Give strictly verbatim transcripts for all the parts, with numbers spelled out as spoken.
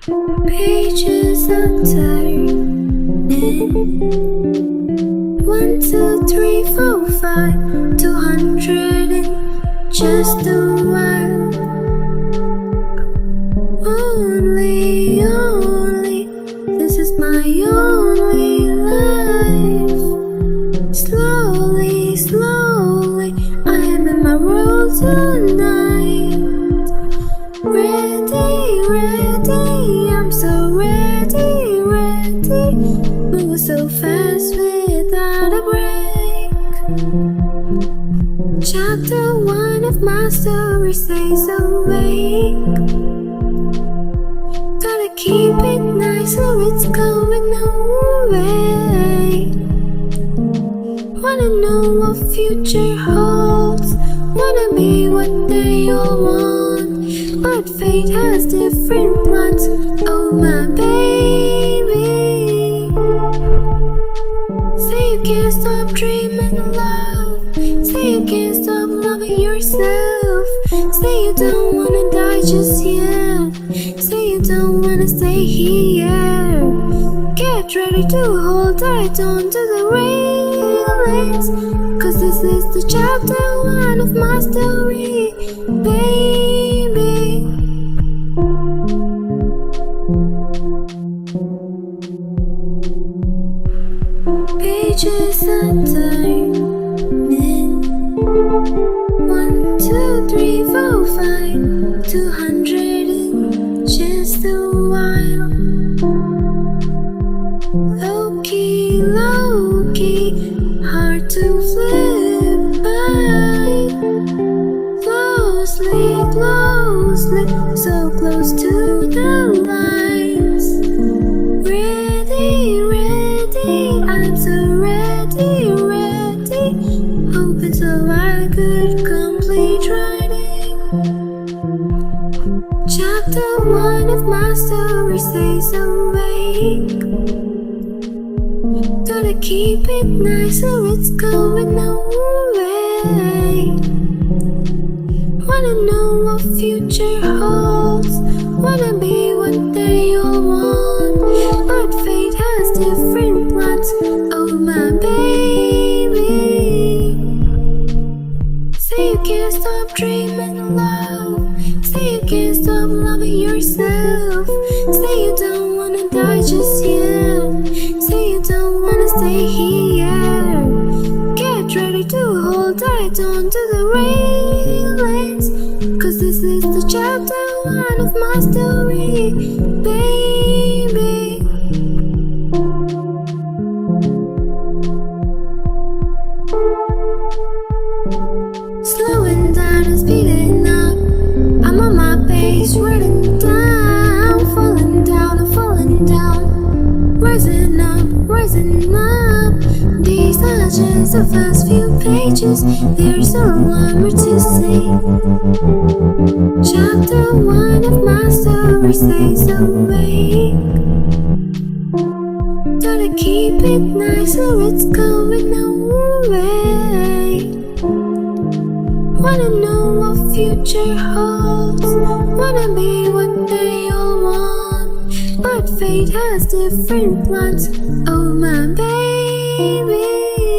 Pages are turning. One, two, three, four, five, two hundred in just a while. Only, only, this is my only life. Slowly, slowly, I am in my world tonight. Ready, ready, I'm so ready, ready. Move so fast without a break. Chapter one of my story stays awake. Gotta keep it nice or it's going away. Wanna know what future holds. Wanna be what they all want. But fate has different plans. Oh my baby. Say you can't stop dreaming love. Say you can't stop loving yourself. Say you don't wanna die just yet. Say you don't wanna stay here. Get ready to hold tight on to the railings. Cause this is the chapter one of my story, baby. Pages are turning. One, two, three, four, five, two hundred in just a while. Low key, low key, hard to flip by. Closely, closely, so close to the lines. Ready, ready, I'm so ready, ready. Hoping so I could complete writing. Chapter one of my story stays awake. Gotta keep it nice or it's going away. Wanna know what future holds. Wanna be what they all want. But fate has different plans. Oh my baby. Say you can't stop dreaming love. Say you can't stop loving yourself. Say you don't wanna die just yet. Say you don't wanna stay here. Get ready to hold tight on to the railings. Cause this is the chapter one of my story, baby. Slowing down and speeding up. I'm on my pace, running down. Falling down, I'm falling down. Rising up, rising up. These are just the first few pages. There's a lot more to say. Chapter one of my story stays awake. Gotta keep it nice or it's going away. Wanna know what future holds. Wanna be what they all want. But fate has different plans. Oh my baby.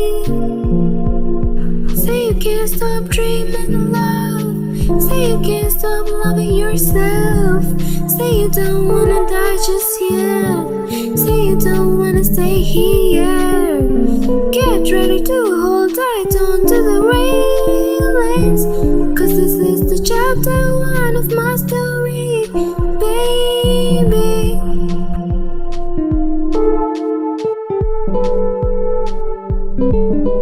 Say you can't stop dreaming love. Say you can't stop loving yourself. Say you don't wanna die just yet. Say you don't wanna stay here. Get ready to hold tight on to the railings. Cause this is the chapter one of my story, baby. Thank you.